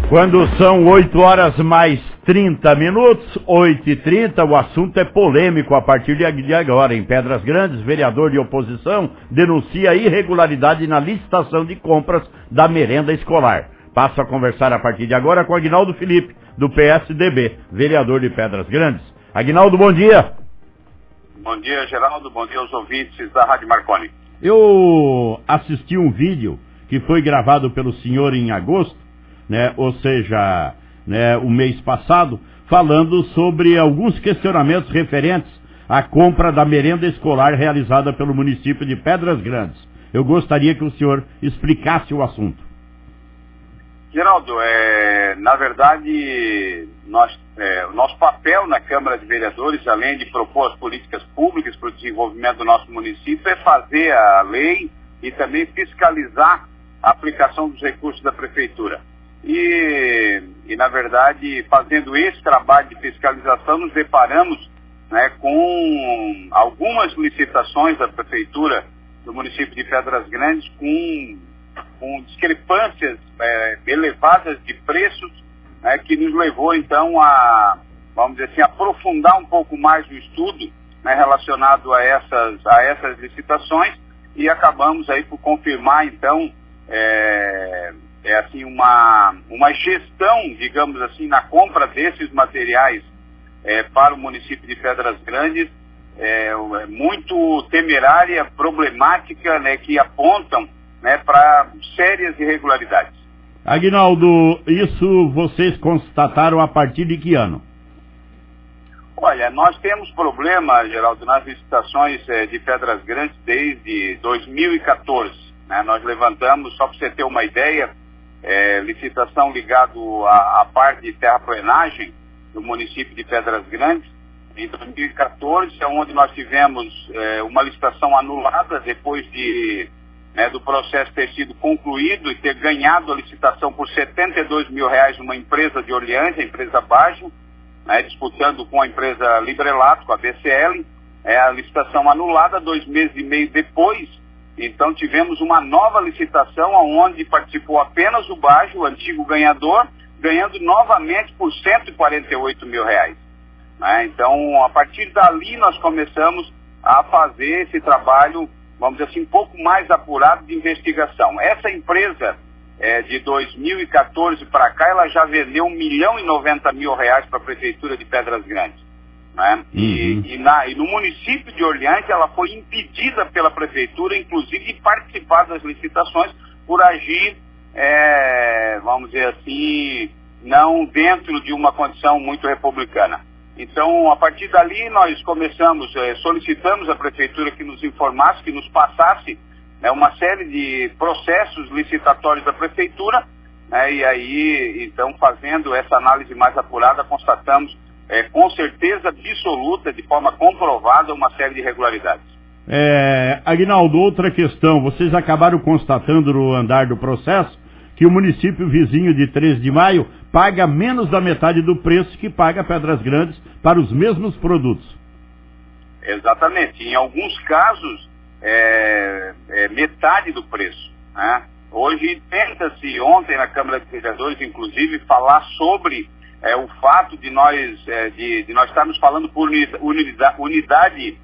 Quando são 8 horas mais 30 minutos, 8h30, o assunto é polêmico a partir de agora. Em Pedras Grandes, vereador de oposição denuncia irregularidade na licitação de compras da merenda escolar. Passo a conversar a partir de agora com Aguinaldo Felipe, do PSDB, vereador de Pedras Grandes. Aguinaldo, bom dia. Bom dia, Geraldo. Bom dia aos ouvintes da Rádio Marconi. Eu assisti um vídeo que foi gravado pelo senhor em agosto, né, ou seja, né, o mês passado, falando sobre alguns questionamentos referentes à compra da merenda escolar realizada pelo município de Pedras Grandes. Eu gostaria que o senhor explicasse o assunto. Geraldo, na verdade, o nosso papel na Câmara de Vereadores, além de propor as políticas públicas para o desenvolvimento do nosso município, é fazer a lei e também fiscalizar a aplicação dos recursos da Prefeitura. E na verdade, fazendo esse trabalho de fiscalização, nos deparamos, né, com algumas licitações da Prefeitura do município de Pedras Grandes com discrepâncias elevadas de preços, né, que nos levou então a, vamos dizer assim, aprofundar um pouco mais o estudo, né, relacionado a essas licitações, e acabamos aí por confirmar então assim, uma gestão, digamos assim, na compra desses materiais para o município de Pedras Grandes, muito temerária, problemática, né, que apontam, né, para sérias irregularidades. Aguinaldo, isso vocês constataram a partir de que ano? Olha, nós temos problema, Geraldo, nas licitações de Pedras Grandes desde 2014. Né? Nós levantamos, só para você ter uma ideia, licitação ligado à parte de terraplenagem do município de Pedras Grandes. Em 2014 é onde nós tivemos uma licitação anulada depois do processo ter sido concluído e ter ganhado a licitação por R$72 mil numa empresa de Orleans, a empresa Bajo, né, disputando com a empresa Librelato, com a BCL, a licitação anulada 2 meses e meio depois. Então tivemos uma nova licitação onde participou apenas o Bajo, o antigo ganhador, ganhando novamente por R$148 mil. Né? Então, a partir dali nós começamos a fazer esse trabalho, vamos dizer assim, um pouco mais apurado de investigação. Essa empresa, de 2014 para cá, ela já vendeu R$1.090.000 para a Prefeitura de Pedras Grandes. Né? E no município de Orleans, ela foi impedida pela Prefeitura, inclusive, de participar das licitações por agir, vamos dizer assim, não dentro de uma condição muito republicana. Então, a partir dali, nós começamos, solicitamos à Prefeitura que nos informasse, que nos passasse, né, uma série de processos licitatórios da Prefeitura, né, e aí, então, fazendo essa análise mais apurada, constatamos, com certeza absoluta, de forma comprovada, uma série de irregularidades. Aguinaldo, outra questão, vocês acabaram constatando no andar do processo que o município vizinho de 13 de Maio paga menos da metade do preço que paga Pedras Grandes para os mesmos produtos. Exatamente. Em alguns casos, metade do preço. Né? Hoje, tenta-se, ontem na Câmara de Vereadores, inclusive, falar sobre o fato de nós estarmos falando por unidade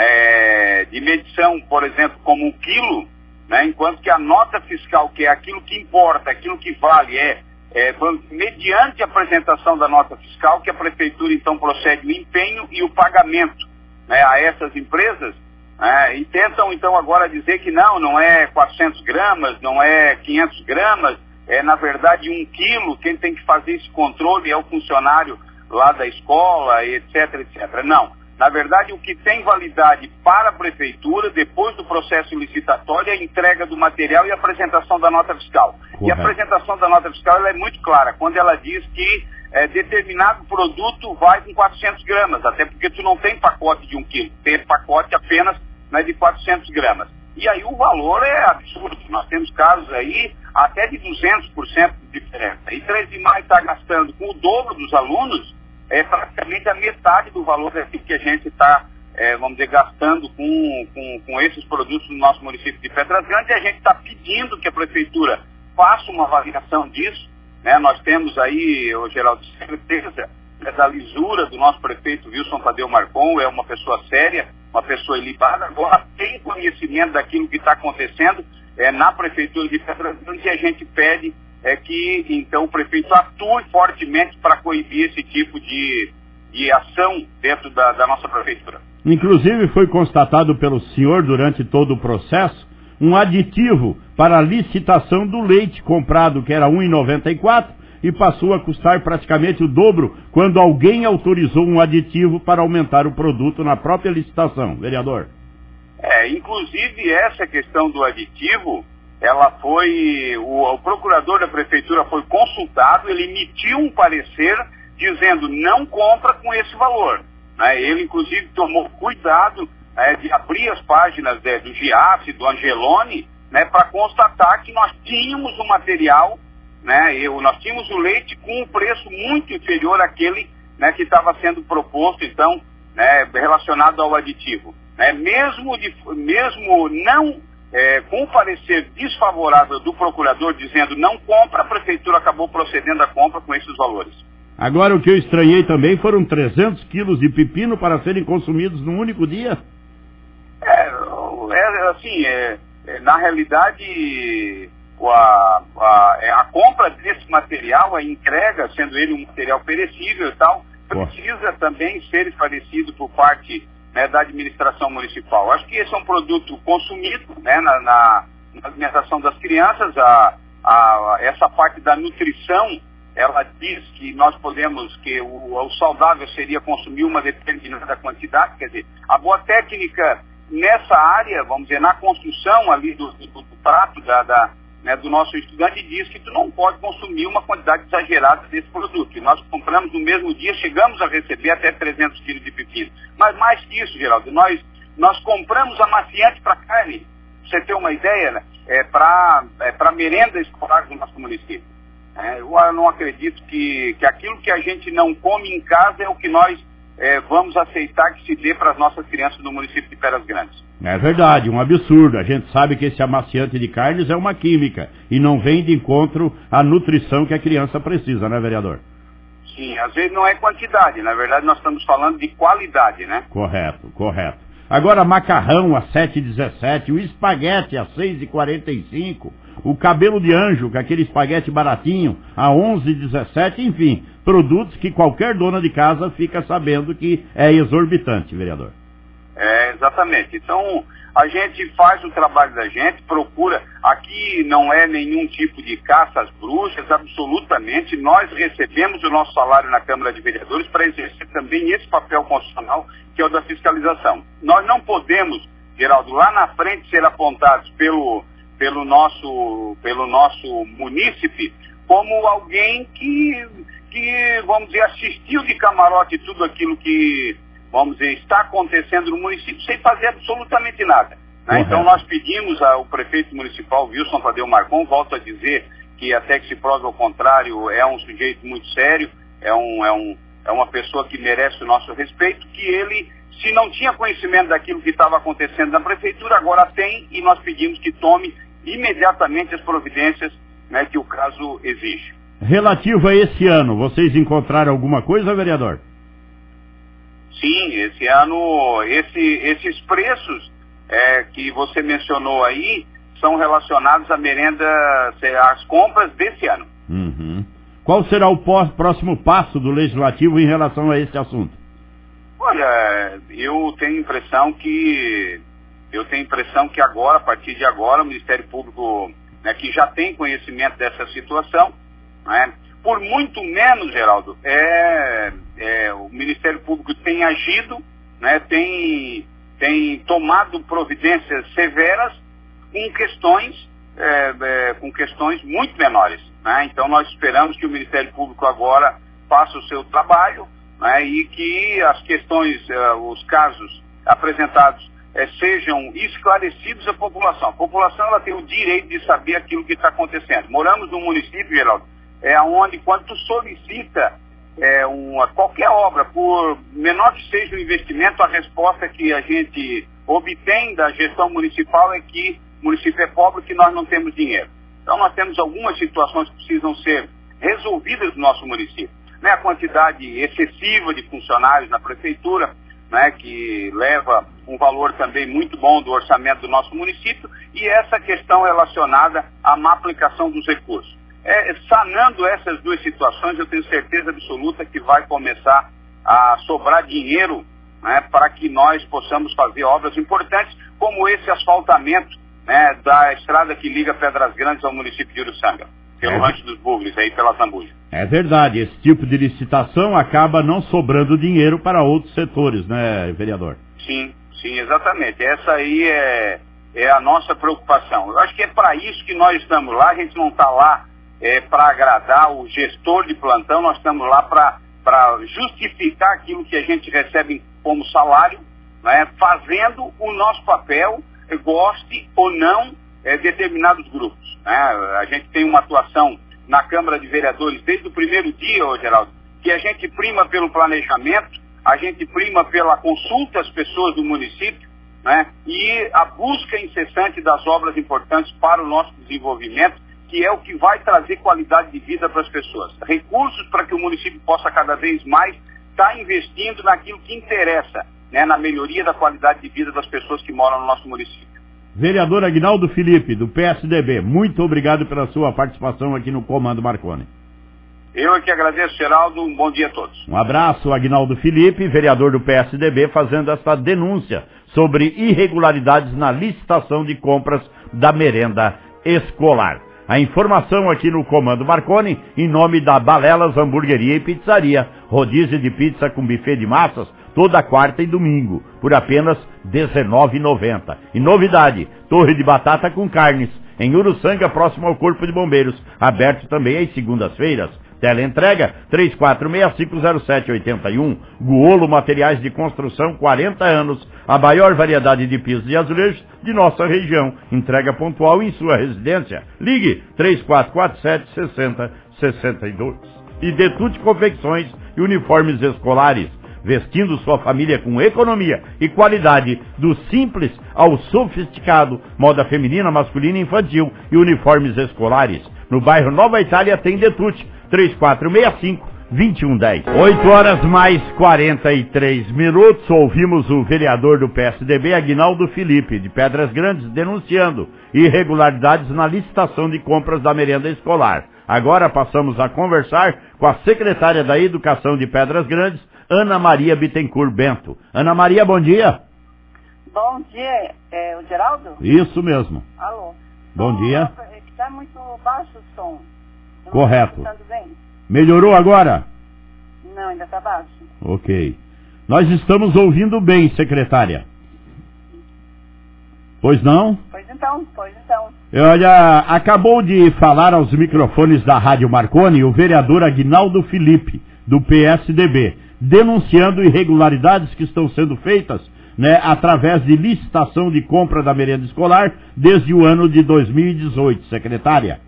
de medição, por exemplo, como 1 quilo, né? Enquanto que a nota fiscal, que é aquilo que importa, aquilo que vale, mediante a apresentação da nota fiscal, que a Prefeitura então procede o empenho e o pagamento, né, a essas empresas, e tentam então agora dizer que não é 400 gramas, não é 500 gramas, na verdade 1 quilo, quem tem que fazer esse controle é o funcionário lá da escola, etc, etc. Não. Na verdade, o que tem validade para a Prefeitura, depois do processo licitatório, é a entrega do material e a apresentação da nota fiscal. Correto. E a apresentação da nota fiscal ela é muito clara, quando ela diz que determinado produto vai com 400 gramas, até porque tu não tem pacote de 1 quilo, tem pacote apenas, né, de 400 gramas. E aí o valor é absurdo, nós temos casos aí até de 200% de diferença. E 13 de Maio está gastando com o dobro dos alunos, praticamente a metade do valor que a gente está, vamos dizer, gastando com esses produtos no nosso município de Pedras Grandes, e a gente está pedindo que a Prefeitura faça uma avaliação disso, né? Nós temos aí, Geraldo, certeza da lisura do nosso prefeito Wilson Tadeu Marcon, é uma pessoa séria, uma pessoa ilibada, agora tem conhecimento daquilo que está acontecendo na Prefeitura de Pedras Grandes, e a gente pede que, então, o prefeito atue fortemente para coibir esse tipo de ação dentro da nossa Prefeitura. Inclusive, foi constatado pelo senhor, durante todo o processo, um aditivo para a licitação do leite comprado, que era R$ 1,94, e passou a custar praticamente o dobro quando alguém autorizou um aditivo para aumentar o produto na própria licitação, vereador. Inclusive essa questão do aditivo, ela foi, o procurador da prefeitura foi consultado, ele emitiu um parecer dizendo não compra com esse valor, né? Ele inclusive tomou cuidado de abrir as páginas do Giasse, do Angeloni, né, para constatar que nós tínhamos o material, né, nós tínhamos o leite com um preço muito inferior àquele, né, que estava sendo proposto, então, né, relacionado ao aditivo. Mesmo não com o parecer desfavorável do procurador dizendo não compra, a prefeitura acabou procedendo à compra com esses valores. Agora, o que eu estranhei também foram 300 quilos de pepino para serem consumidos num único dia? Na realidade, a compra desse material, a entrega, sendo ele um material perecível e tal, precisa também ser esclarecido por parte, né, da administração municipal. Acho que esse é um produto consumido, né, na alimentação das crianças. Essa parte da nutrição, ela diz que nós podemos, que o saudável seria consumir uma determinada quantidade, quer dizer, a boa técnica nessa área, vamos dizer, na construção ali do prato né, do nosso estudante, diz que tu não pode consumir uma quantidade exagerada desse produto. E nós compramos no mesmo dia, chegamos a receber até 300 quilos de pepino. Mas mais que isso, Geraldo, nós compramos amaciante para carne, pra você ter uma ideia, né, para merenda escolar do nosso município. Eu não acredito que aquilo que a gente não come em casa é o que nós vamos aceitar que se dê para as nossas crianças no município de Pedras Grandes. É verdade, um absurdo. A gente sabe que esse amaciante de carnes é uma química e não vem de encontro à nutrição que a criança precisa, né, vereador? Sim, às vezes não é quantidade, na verdade nós estamos falando de qualidade, né? Correto. Agora, macarrão a 7,17, o espaguete a 6,45, o cabelo de anjo, com aquele espaguete baratinho, a 11,17, enfim, produtos que qualquer dona de casa fica sabendo que é exorbitante, vereador. Exatamente. Então, a gente faz o trabalho da gente, procura, aqui não é nenhum tipo de caça às bruxas, absolutamente, nós recebemos o nosso salário na Câmara de Vereadores para exercer também esse papel constitucional, que é o da fiscalização. Nós não podemos, Geraldo, lá na frente ser apontados pelo nosso munícipe como alguém que, vamos dizer, assistiu de camarote tudo aquilo que, vamos dizer, está acontecendo no município sem fazer absolutamente nada, né? Então nós pedimos ao prefeito municipal Wilson Tadeu Marcon, volto a dizer que até que se prove ao contrário, é um sujeito muito sério, é uma pessoa que merece o nosso respeito, que ele, se não tinha conhecimento daquilo que estava acontecendo na prefeitura, agora tem, e nós pedimos que tome imediatamente as providências, né, que o caso exige. Relativo a esse ano, vocês encontraram alguma coisa, vereador? Sim, esse ano, esses preços que você mencionou aí são relacionados à merenda, às compras desse ano. Uhum. Qual será o próximo passo do Legislativo em relação a esse assunto? Olha, eu tenho impressão que agora, a partir de agora, o Ministério Público, né, que já tem conhecimento dessa situação, né, por muito menos, Geraldo, o Ministério Público tem agido, né, tem tomado providências severas com questões muito menores, né? Então nós esperamos que o Ministério Público agora faça o seu trabalho, né, e que as questões, os casos apresentados sejam esclarecidos à população. A população, ela tem o direito de saber aquilo que está acontecendo. Moramos num município, Geraldo, onde quando tu solicita qualquer obra, por menor que seja o investimento, a resposta que a gente obtém da gestão municipal é que o município é pobre, que nós não temos dinheiro. Então nós temos algumas situações que precisam ser resolvidas no nosso município. Né, a quantidade excessiva de funcionários na prefeitura, né, que leva um valor também muito bom do orçamento do nosso município, e essa questão relacionada à má aplicação dos recursos. Sanando essas duas situações, eu tenho certeza absoluta que vai começar a sobrar dinheiro, né, para que nós possamos fazer obras importantes, como esse asfaltamento, né, da estrada que liga Pedras Grandes ao município de Uruçanga, pelo Rancho dos Bugres, aí pela Zambuja. É verdade, esse tipo de licitação acaba não sobrando dinheiro para outros setores, né, vereador? Sim, exatamente. Essa aí é a nossa preocupação. Eu acho que é para isso que nós estamos lá. A gente não está lá para agradar o gestor de plantão, nós estamos lá para justificar aquilo que a gente recebe como salário, né, fazendo o nosso papel, goste ou não determinados grupos. Né? A gente tem uma atuação na Câmara de Vereadores desde o primeiro dia, Geraldo, que a gente prima pelo planejamento, a gente prima pela consulta às pessoas do município, né? E a busca incessante das obras importantes para o nosso desenvolvimento, que é o que vai trazer qualidade de vida para as pessoas. Recursos para que o município possa cada vez mais estar investindo naquilo que interessa, né? Na melhoria da qualidade de vida das pessoas que moram no nosso município. Vereador Aguinaldo Felipe, do PSDB, muito obrigado pela sua participação aqui no Comando Marconi. Eu é que agradeço, Geraldo. Um bom dia a todos. Um abraço, Aguinaldo Felipe, vereador do PSDB, fazendo essa denúncia sobre irregularidades na licitação de compras da merenda escolar. A informação aqui no Comando Marconi, em nome da Balelas Hamburgueria e Pizzaria, rodízio de pizza com buffet de massas, toda quarta e domingo, por apenas R$19,90. E novidade, torre de batata com carnes, em Uruçanga, próximo ao Corpo de Bombeiros, aberto também às segundas-feiras. Teleentrega 34650781. Guolo Materiais de Construção, 40 anos, a maior variedade de pisos e azulejos de nossa região. Entrega pontual em sua residência. Ligue 3447-6062. E Detute Confecções e Uniformes Escolares, vestindo sua família com economia e qualidade, do simples ao sofisticado, moda feminina, masculina e infantil e uniformes escolares. No bairro Nova Itália tem Detute, 3465-2110. 8h mais 43 minutos, ouvimos o vereador do PSDB, Aguinaldo Felipe, de Pedras Grandes, denunciando irregularidades na licitação de compras da merenda escolar. Agora passamos a conversar com a secretária da Educação de Pedras Grandes, Ana Maria Bittencourt Bento. Ana Maria, bom dia. Bom dia, o Geraldo? Isso mesmo. Alô. Bom dia. Está muito baixo o som. Correto. Não está bem? Melhorou agora? Não, ainda está baixo. Ok. Nós estamos ouvindo bem, secretária. Pois não? Pois então. Olha, acabou de falar aos microfones da Rádio Marconi o vereador Aguinaldo Felipe, do PSDB, denunciando irregularidades que estão sendo feitas, né, através de licitação de compra da merenda escolar desde o ano de 2018, secretária.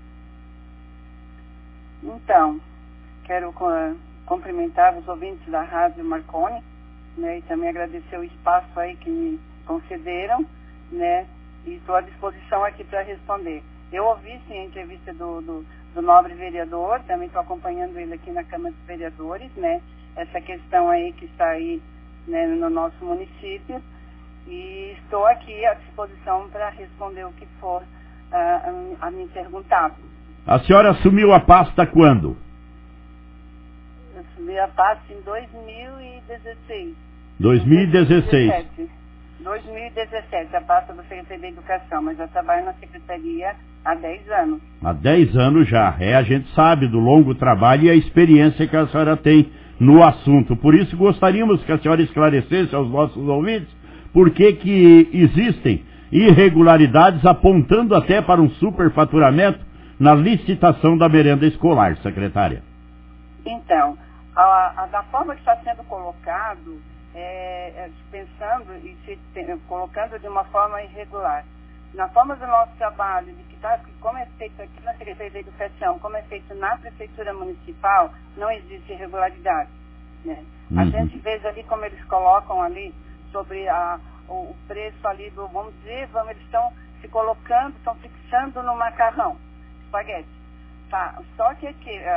Então, quero cumprimentar os ouvintes da Rádio Marconi, né, e também agradecer o espaço aí que me concederam, né, e estou à disposição aqui para responder. Eu ouvi sim a entrevista do nobre vereador, também estou acompanhando ele aqui na Câmara dos Vereadores, né, essa questão aí que está aí, né, no nosso município, e estou aqui à disposição para responder o que for a me perguntar. A senhora assumiu a pasta quando? Eu assumi a pasta em 2016. 2016. 2017, a pasta da Secretaria da Educação, mas eu trabalho na Secretaria há 10 anos. Há 10 anos já. A gente sabe do longo trabalho e a experiência que a senhora tem no assunto. Por isso gostaríamos que a senhora esclarecesse aos nossos ouvintes por que existem irregularidades, apontando até para um superfaturamento na licitação da merenda escolar, secretária. Então, da forma que está sendo colocado, pensando e colocando de uma forma irregular. Na forma do nosso trabalho, como é feito aqui na Secretaria da Educação, como é feito na Prefeitura Municipal, não existe irregularidade, né? A gente vê ali como eles colocam ali sobre o preço ali eles estão se colocando, estão fixando no macarrão, espaguete. Tá, só que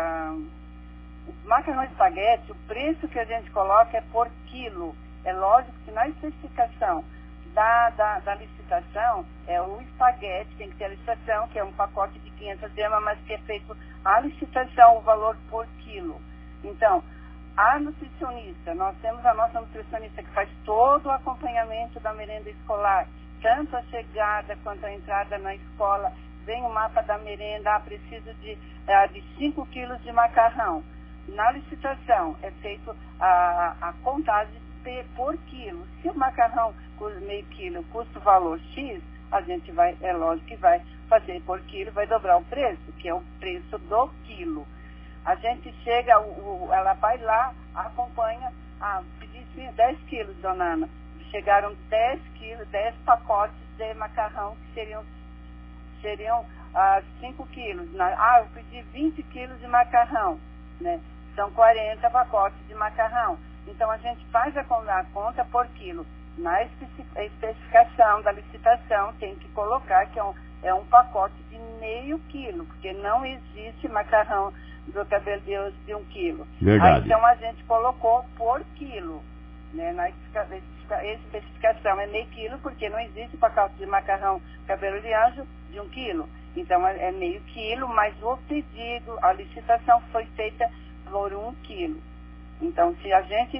o macarrão espaguete, o preço que a gente coloca é por quilo. É lógico que na especificação da licitação, é o espaguete, tem que ter a licitação, que é um pacote de 500 gramas, mas que é feito a licitação, o valor por quilo. Então, a nutricionista, nós temos a nossa nutricionista que faz todo o acompanhamento da merenda escolar, tanto a chegada quanto a entrada na escola, vem o mapa da merenda, preciso de 5 quilos de macarrão. Na licitação é feito a contagem por quilo. Se o macarrão meio quilo custa o valor X, a gente vai, é lógico que vai fazer por quilo, vai dobrar o preço, que é o preço do quilo. A gente chega, ela vai lá, acompanha, pedi 10 quilos, dona Ana. Chegaram 10 quilos, 10 pacotes de macarrão, que seriam 5 quilos. Eu pedi 20 quilos de macarrão, né? São 40 pacotes de macarrão. Então, a gente faz a conta por quilo. Na especificação da licitação, tem que colocar que é um pacote de meio quilo, porque não existe macarrão do cabelo de osso de 1 quilo. Verdade. Aí, então, a gente colocou por quilo, né? Na especificação é meio quilo, porque não existe pacote de macarrão cabelo de anjo de 1 quilo. Então, é meio quilo, mas o pedido, a licitação foi feita por 1 quilo. Então, se a gente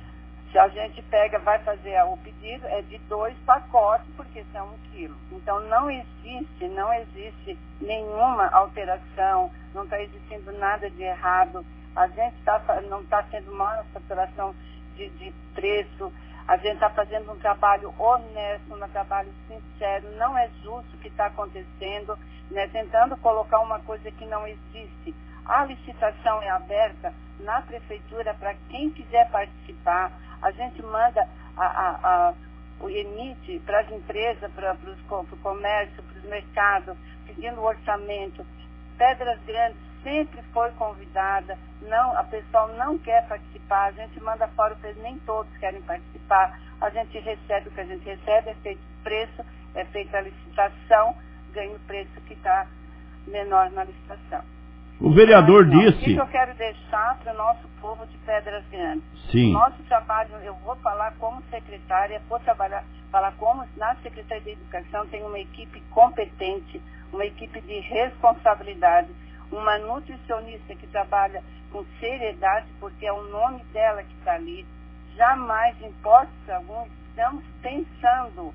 vai fazer o pedido, é de 2 pacotes, porque são 1 quilo. Então, não existe nenhuma alteração, não está existindo nada de errado. A gente não está tendo uma faturação de preço. A gente está fazendo um trabalho honesto, um trabalho sincero. Não é justo o que está acontecendo, né? Tentando colocar uma coisa que não existe. A licitação é aberta na prefeitura para quem quiser participar. A gente manda emite para as empresas, para o comércio, para os mercados, pedindo orçamento. Pedras Grandes sempre foi convidada, a pessoa não quer participar, a gente manda fora, nem todos querem participar. A gente recebe o que a gente recebe, é feito preço, é feita a licitação, ganha o preço que está menor na licitação. O vereador disse... O que eu quero deixar para o nosso povo de Pedras Grandes? Sim. Nosso trabalho, eu vou falar como secretária, falar como na Secretaria de Educação tem uma equipe competente, uma equipe de responsabilidade, uma nutricionista que trabalha com seriedade, porque é o nome dela que está ali. Jamais, em hipótese alguma, estamos pensando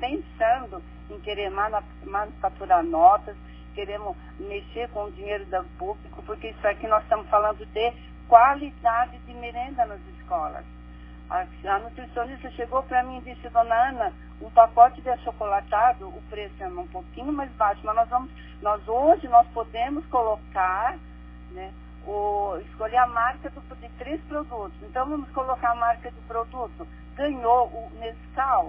em querer manufaturar notas, queremos mexer com o dinheiro do público, porque isso aqui nós estamos falando de qualidade de merenda nas escolas. A nutricionista chegou para mim e disse, dona Ana, um pacote de achocolatado, o preço é um pouquinho mais baixo, mas hoje nós podemos colocar, né, escolher a marca de 3 produtos. Então vamos colocar a marca do produto. Ganhou o Nescau,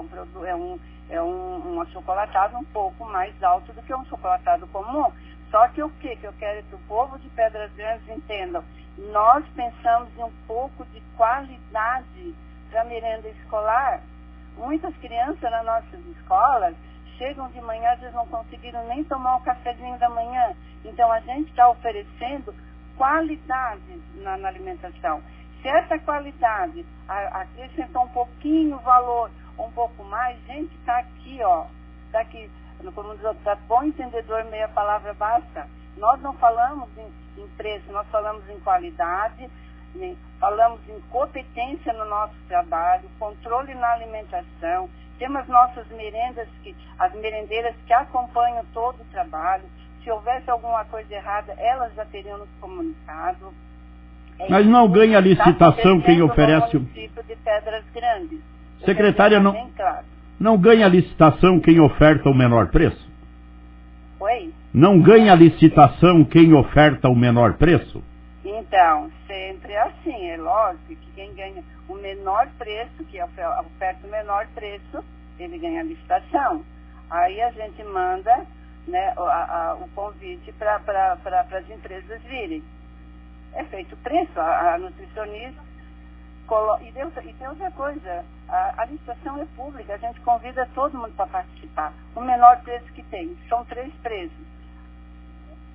é um achocolatado um pouco mais alto do que um chocolatado comum. Só que o que eu quero que o povo de Pedras Grandes entendam? Nós pensamos em um pouco de qualidade para a merenda escolar. Muitas crianças nas nossas escolas chegam de manhã, às vezes não conseguiram nem tomar o cafezinho da manhã. Então a gente está oferecendo qualidade na alimentação. Se essa qualidade acrescentar um pouquinho o valor, um pouco mais, gente, está aqui, está aqui, como diz, para bom entendedor, meia palavra basta. Nós não falamos em preço, nós falamos em qualidade, né? Falamos em competência no nosso trabalho, controle na alimentação, temos nossas merendas, as merendeiras que acompanham todo o trabalho. Se houvesse alguma coisa errada, elas já teriam nos comunicado. Mas não ganha licitação quem oferece... No município de Pedras Grandes. Secretária, não ganha licitação quem oferta o menor preço? Oi? Não ganha licitação quem oferta o menor preço? Então, sempre é assim, é lógico que quem ganha o menor preço, que oferta o menor preço, ele ganha a licitação. Aí a gente manda, né, o convite para as empresas virem. É feito o preço, a nutricionista... E tem outra coisa, a licitação é pública, a gente convida todo mundo para participar. O menor preço que tem, são 3 preços.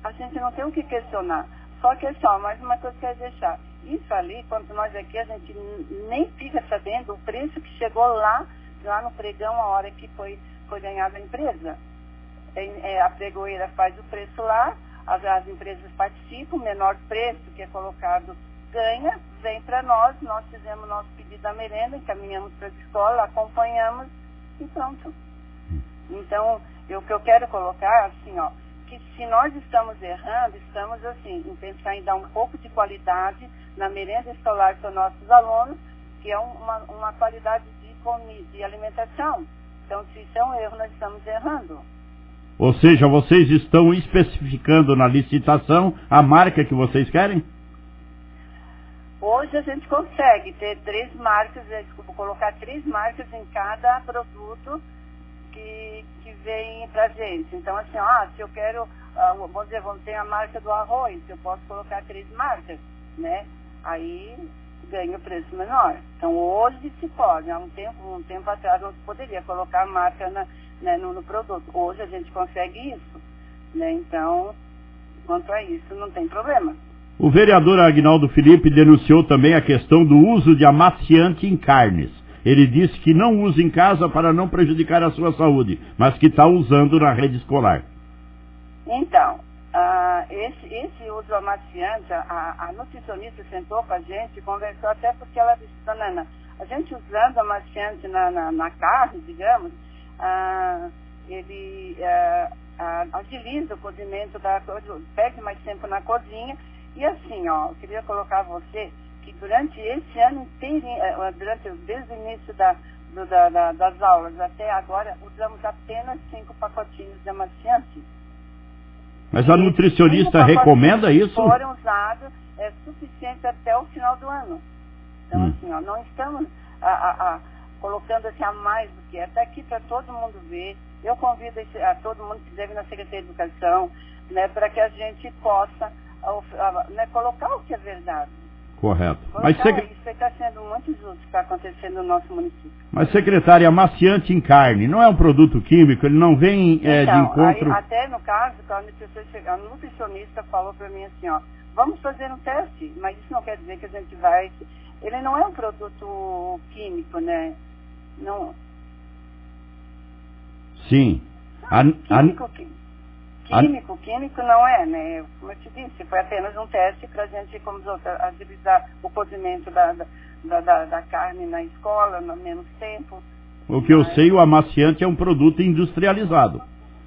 a gente não tem o que questionar. Só que é só, mais uma coisa que eu quero deixar. Isso ali, quando nós aqui, a gente nem fica sabendo o preço que chegou lá no pregão, a hora que foi ganhada a empresa. A pregoeira faz o preço lá, as empresas participam, o menor preço que é colocado ganha, vem para nós fizemos nosso pedido da merenda, encaminhamos para a escola, acompanhamos e pronto. Então, o que eu quero colocar, assim, ó, que se nós estamos errando, estamos, assim, em pensar em dar um pouco de qualidade na merenda escolar para os nossos alunos, que é uma qualidade de alimentação. Então, se isso é um erro, nós estamos errando. Ou seja, vocês estão especificando na licitação a marca que vocês querem? Hoje a gente consegue ter 3 marcas, colocar 3 marcas em cada produto que vem pra gente. Então, assim, se eu quero, vamos dizer, ter a marca do arroz, eu posso colocar 3 marcas, né? Aí ganha o preço menor. Então, hoje se pode. Há um tempo atrás não se poderia colocar a marca no produto. Hoje a gente consegue isso, né? Então, quanto a isso, não tem problema. O vereador Aguinaldo Felipe denunciou também a questão do uso de amaciante em carnes. Ele disse que não usa em casa para não prejudicar a sua saúde, mas que está usando na rede escolar. Então, esse uso amaciante, a nutricionista sentou com a gente e conversou até porque ela disse, Nana, a gente usando amaciante na carne, digamos, ele agiliza o cozimento perde mais tempo na cozinha. E assim, eu queria colocar a você que durante esse ano inteiro, desde o início das aulas até agora, usamos apenas 5 pacotinhos de amaciante. Mas a nutricionista recomenda isso? Foram usados, é suficiente até o final do ano. Então, assim, não estamos colocando assim a mais do que está aqui para todo mundo ver. Eu convido a todo mundo que estiver na Secretaria de Educação, né, para que a gente possa colocar o que é verdade. Correto. Mas isso está sendo muito justo que está acontecendo no nosso município. Mas, secretária, amaciante em carne não é um produto químico? Ele não vem de encontro... Até no caso, a nutricionista falou para mim assim, vamos fazer um teste, mas isso não quer dizer que a gente vai... Ele não é um produto químico, né? Não... Sim. Químico não é, né? Como eu te disse, foi apenas um teste para a gente, como agilizar o cozimento da carne na escola, no menos tempo. O que eu sei, o amaciante é um produto industrializado.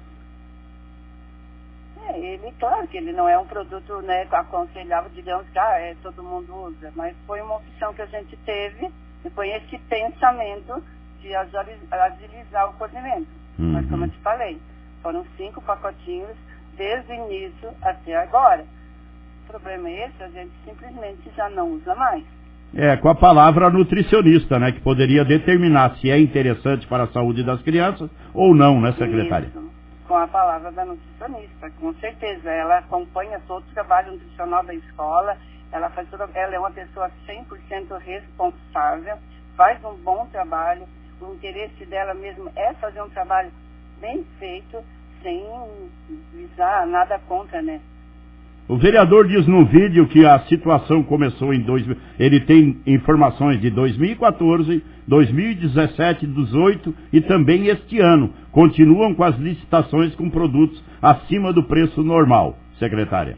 Claro que ele não é um produto, né, aconselhável, digamos que todo mundo usa, mas foi uma opção que a gente teve e foi esse pensamento de agilizar o cozimento. Mas como eu te falei, foram 5 pacotinhos desde o início até agora. O problema é esse, a gente simplesmente já não usa mais. Com a palavra nutricionista, né, que poderia determinar se é interessante para a saúde das crianças ou não, né, secretária? Isso, com a palavra da nutricionista, com certeza. Ela acompanha todo o trabalho nutricional da escola, ela é uma pessoa 100% responsável, faz um bom trabalho, o interesse dela mesmo é fazer um trabalho bem feito, sem visar nada contra, né? O vereador diz no vídeo que a situação começou em ele tem informações de 2014, 2017, 2018 e também este ano. Continuam com as licitações com produtos acima do preço normal, secretária.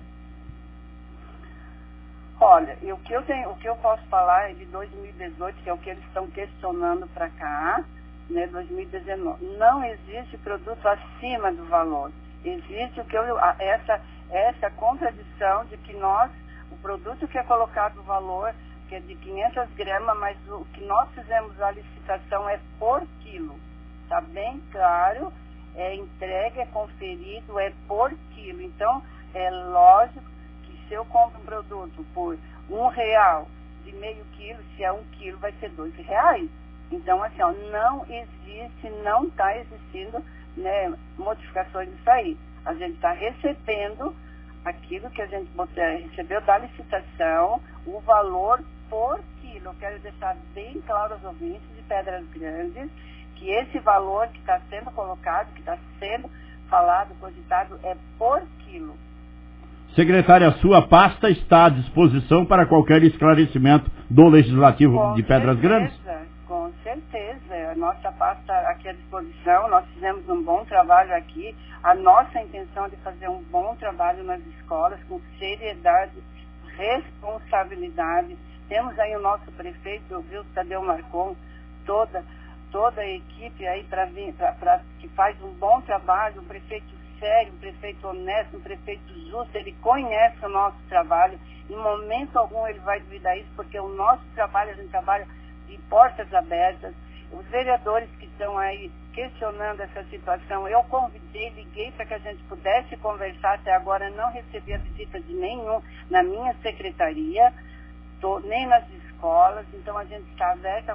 Olha, o que eu posso falar é de 2018, que é o que eles estão questionando para cá, né, 2019. Não existe produto acima do valor. Existe essa contradição de que o produto que é colocado o valor, que é de 500 gramas, mas o que nós fizemos a licitação é por quilo. Está bem claro, é entregue, é conferido, é por quilo. Então, é lógico que se eu compro um produto por R$1 de meio quilo, se é 1 quilo, vai ser R$2. Então, assim, não existe, não está existindo, né, modificações disso aí. A gente está recebendo aquilo que a gente recebeu da licitação, o valor por quilo. Eu quero deixar bem claro aos ouvintes de Pedras Grandes que esse valor que está sendo colocado, que está sendo falado, cogitado, é por quilo. Secretária, sua pasta está à disposição para qualquer esclarecimento do Legislativo de Pedras Grandes? Com certeza. A nossa pasta aqui à disposição, nós fizemos um bom trabalho aqui. A nossa intenção é de fazer um bom trabalho nas escolas, com seriedade, responsabilidade. Temos aí o nosso prefeito, viu, Tadeu Marcon, toda a equipe aí que faz um bom trabalho, um prefeito sério, um prefeito honesto, um prefeito justo, ele conhece o nosso trabalho, em momento algum ele vai duvidar isso, porque o nosso trabalho, a gente trabalha de portas abertas. Os vereadores que estão aí questionando essa situação, eu convidei, liguei para que a gente pudesse conversar, até agora não recebi a visita de nenhum na minha secretaria, nem nas escolas, então a gente está aberta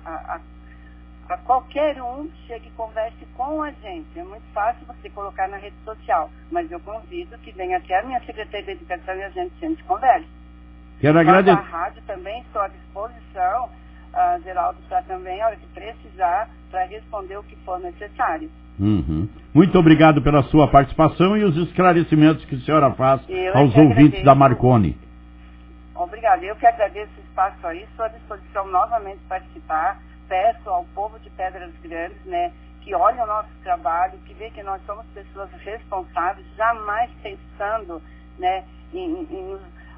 a qualquer um que chegue e converse com a gente. É muito fácil você colocar na rede social, mas eu convido que venha até a minha Secretaria de Educação e a gente converse. Quero agradecer. A rádio também estou à disposição, Geraldo, para também, a hora que precisar, para responder o que for necessário. Muito obrigado pela sua participação e os esclarecimentos que a senhora faz aos ouvintes da Marconi. Obrigada. Eu que agradeço o espaço aí, estou à disposição novamente para participar. Peço ao povo de Pedras Grandes, né, que olhe o nosso trabalho, que vê que nós somos pessoas responsáveis, jamais pensando, né, em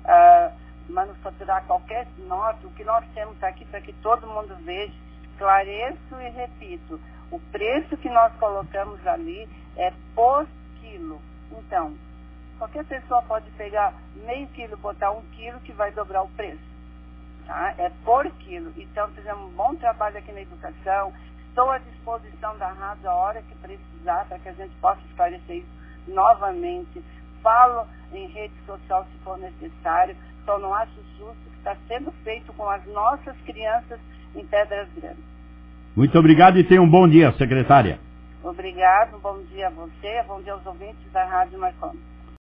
manufaturar qualquer nota. O que nós temos aqui para que todo mundo veja. Esclareço e repito, o preço que nós colocamos ali é por quilo. Então, qualquer pessoa pode pegar meio quilo, botar 1 quilo, que vai dobrar o preço. Tá? É por quilo. Então, fizemos um bom trabalho aqui na educação. Estou à disposição da rádio a hora que precisar, para que a gente possa esclarecer isso novamente. Falo em rede social se for necessário. Só não acho justo que está sendo feito com as nossas crianças em Pedras Grandes. Muito obrigado e tenha um bom dia, secretária. Obrigado, bom dia a você, bom dia aos ouvintes da Rádio Marconi.